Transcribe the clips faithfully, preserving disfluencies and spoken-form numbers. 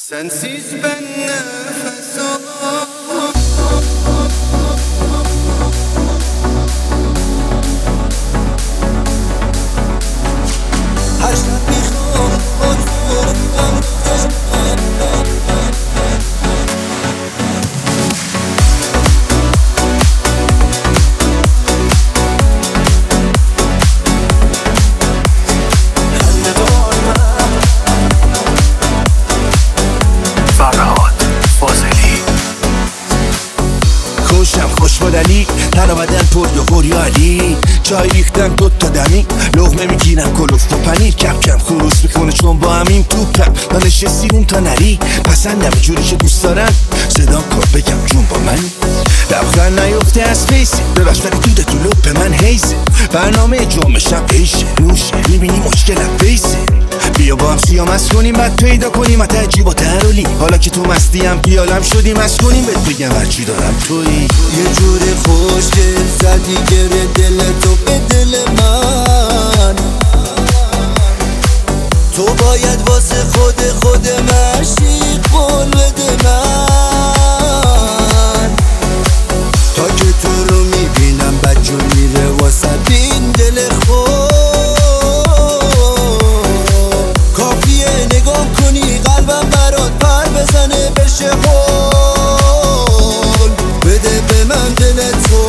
Sensiz ben nefes alamam. Her şey میخوام خودم خوش بدنی تن بدن پر یا گریالی چای ریختم دوتا دمی لغمه میگیرم کلوف و پنیر کم کم خروس میکنه چون با همین توپم تا نشستی اون تا نری پسندم جوری که دوست دارم صدام کار بگم جون با من لبخند نیفته از فیسی ببخش ولی دود تو لپ من حیزه برنامه جمعه شب عیشه نوشه میبینی مشکلم بیسه بیا با هم سیامز کنیم بعد پیدا کنیم حتی عجیب و ترولی حالا که تو مستیم پیالم شدیم از کنیم بهت بگم هرچی دارم تویی یه جوری خوشگل زدی گره دل تو به دل من تو باید واسه خود خود مشی قول بده من تا که تو رو میبینم بجو میره واسه این دل خود کافیه نگاه کنی قلبم برات پر بزنه بشه خول بده به من دل تو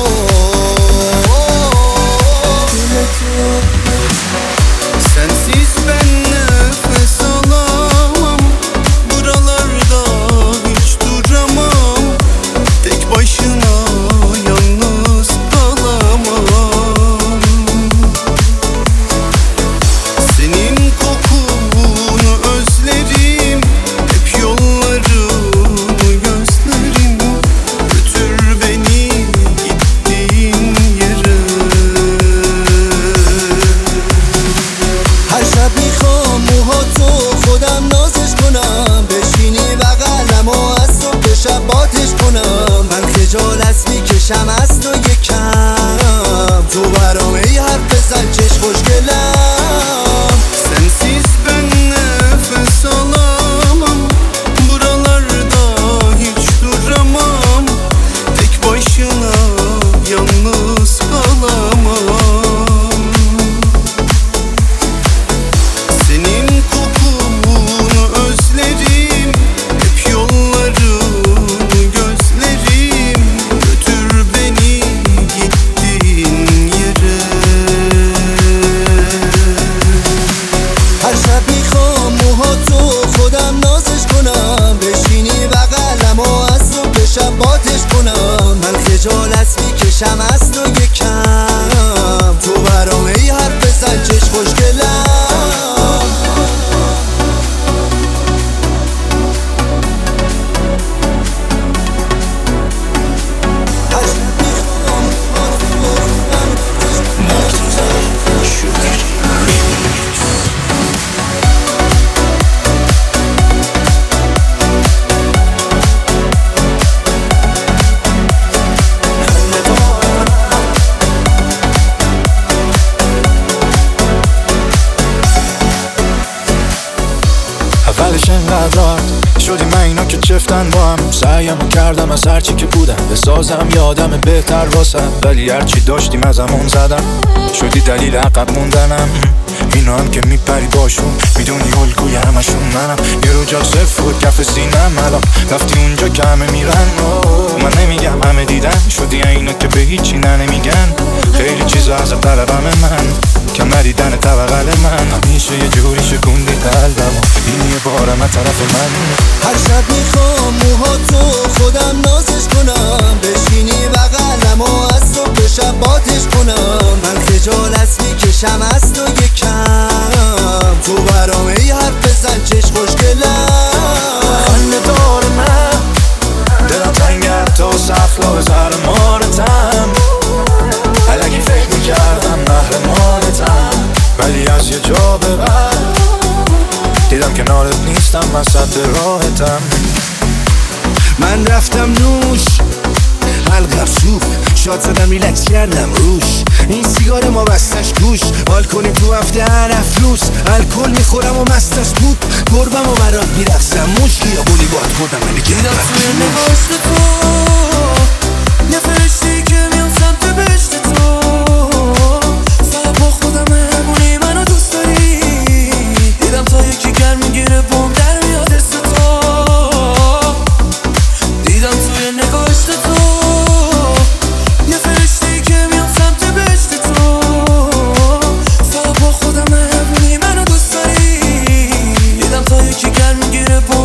Sensiz ben nefes alamam. Buralarda hiç duramam. Tek başına yalnız kalamam. Senin kokunu özlerim. Hep yollarını gözlerim. Götür beni gittiğin yere. هر شب میخوام موهاتو خودم نازش کنم بشینی بغلم و از تو به شباتش کنم من خجالت میکشم از تو یکم تو برام ای حرف بزن چش خوشگلم Sensiz ben nefes alamam. Buralarda hiç duramam. Tek başına yalnız kalamam. Senin kokunu özlerim. Hep yollarını gözlerim. Götür beni gittiğin yere. هر شب میخوام موهاتو خودم نازش کنم بشینی بغلم و از تو به شباتش کنم من خجالت میکشم از تو یکم تو برام ای حرف بزن چش خوشگلم هر شب میخوام اولش انقدر راحت شدیم من اینا که چفتن با هم سعیمو کردم از هرچی که بودم بسازم یادم بهتر واسم ولی هرچی داشتیم از همون زدم شدی دلیل عقب موندنم اینا هم که میپری باشون میدونی الگوی همشون منم یه رو جا صفر بود کف سینم الان رفتی اونجا که همه میرن من نمیگم همه دیدن شدی اینا که به هیچی نه نمیگن خیلی چیزا از طلبم من که ندیدن طبقل من همیشه یه جوری شکوندی قلبم این یه بارم از طرف من هر شب میخوام موهاتو خودم نازش کنم بشینی بغلم و از تو به شباتش کنم من خجالت میکشم از تو یکم تو برام ای حرف بزن چش خوشگلم خنده دار من دلم تنگر تا سخلا به زرمانتم الگی فکر میکردم قهرمانتم ولی از یه جا به بعد دیدم کنارت نیستم من سد راحتم من رفتم نوش حلقم سوخ شاد زدم ریلکس کردم روش این سیگار ما بستش گوش حال کنیم تو هفته هر افلوس الکل میخورم و مست از توپ گربم و برات میرقصم موش خودم ولی دیدم گردم توی نگاشت تو یه فرشتی که میام سمت بهشت تو فقط با خودم مهمونی منو دوست داری دیدم تا یکی گرم میگیره بوم در میاد حس تو دیدم توی نگاشت تو یه فرشتی که میام سمت بهشت تو فقط با خودم مهمونی منو دوست داری دیدم تا یکی گرم میگیره بوم